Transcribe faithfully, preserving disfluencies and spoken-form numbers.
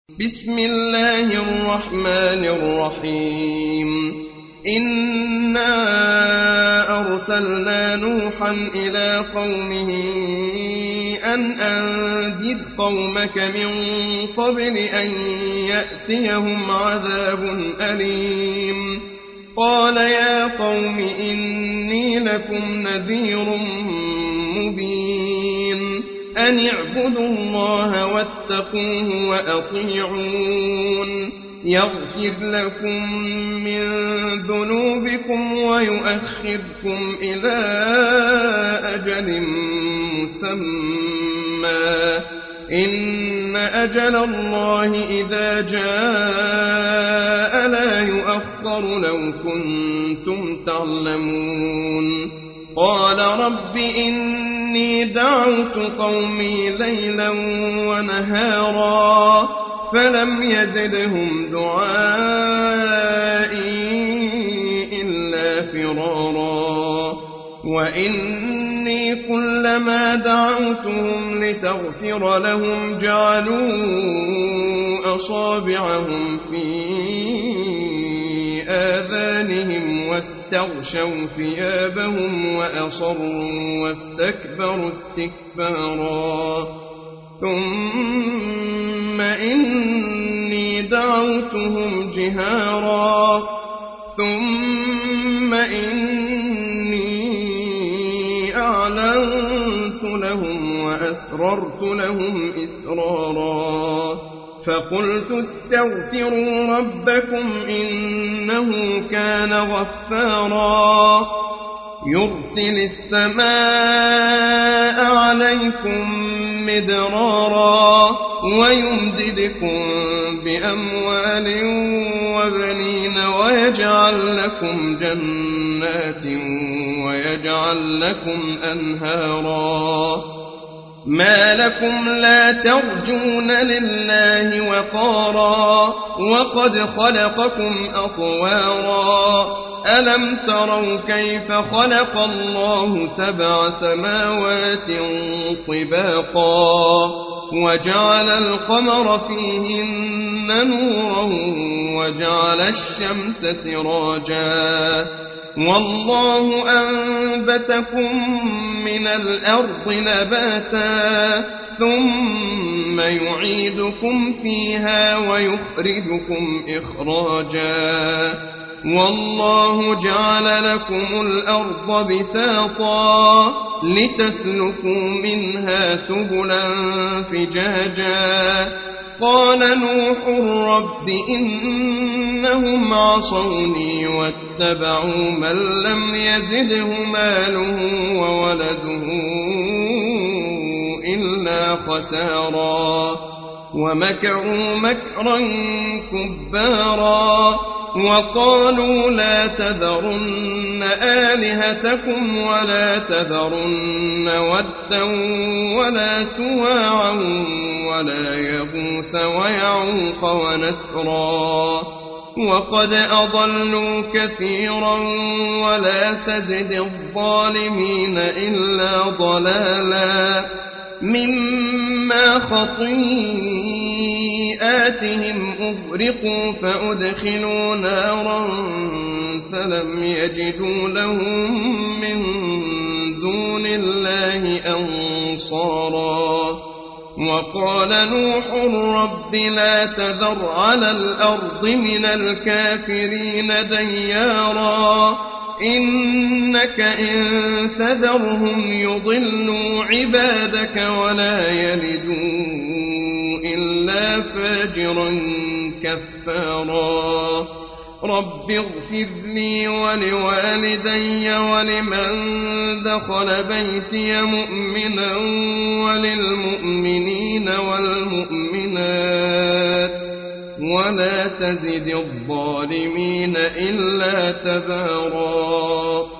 بسم الله الرحمن الرحيم إنا أرسلنا نوحا إلى قومه أن أنذر قومك من قبل أن يأتيهم عذاب أليم قال يا قوم إني لكم نذير مبين أن اعبدوا الله واتقوه وأطيعون يغفر لكم من ذنوبكم ويؤخركم إلى أجل مسمى إن أجل الله إذا جاء لا يؤخر لو كنتم تعلمون قال رب إني دعوت قومي ليلا ونهارا فلم يزدهم دعائي إلا فرارا وإني كلما دعوتهم لتغفر لهم جعلوا أصابعهم في آذانهم واستغشوا ثيابهم وأصروا واستكبروا استكبارا ثم إني دعوتهم جهارا ثم إني أعلنت لهم وأسررت لهم إسرارا فقلت استغفروا ربكم إنه كان غفارا يرسل السماء عليكم مدرارا ويمددكم بأموال وبنين ويجعل لكم جنات ويجعل لكم أنهارا ما لكم لا ترجون لله وقارا وقد خلقكم أطوارا ألم تروا كيف خلق الله سبع سماوات طباقا وجعل القمر فيهن نورا وجعل الشمس سراجا والله أنبتكم من الأرض نباتا ثم يعيدكم فيها ويخرجكم إخراجا والله جعل لكم الأرض بساطا لتسلكوا منها سبلا فجاجا قال نوح رب إنهم عصوني واتبعوا من لم يزده ماله وولده إلا خسارا ومكروا مكرا كبارا وقالوا لا تذرن آلهتكم ولا تذرن ودا ولا سواعا ولا يغوث ويعوق ونسرا وقد أضلوا كثيرا ولا تزد الظالمين إلا ضلالا مما خطيئاتهم أغرقوا فأدخلوا نارا فلم يجدوا لهم من دون الله أنصارا وقال نوح رب لا تذر على الأرض من الكافرين ديارا إنك إن تذرهم يضلوا عبادك ولا يلدوا إلا فاجرا كفارا رب اغفر لي ولوالدي ولمن دخل بيتي مؤمنا وللمؤمنين والمؤمنات ولا تزد الظالمين إلا تبارا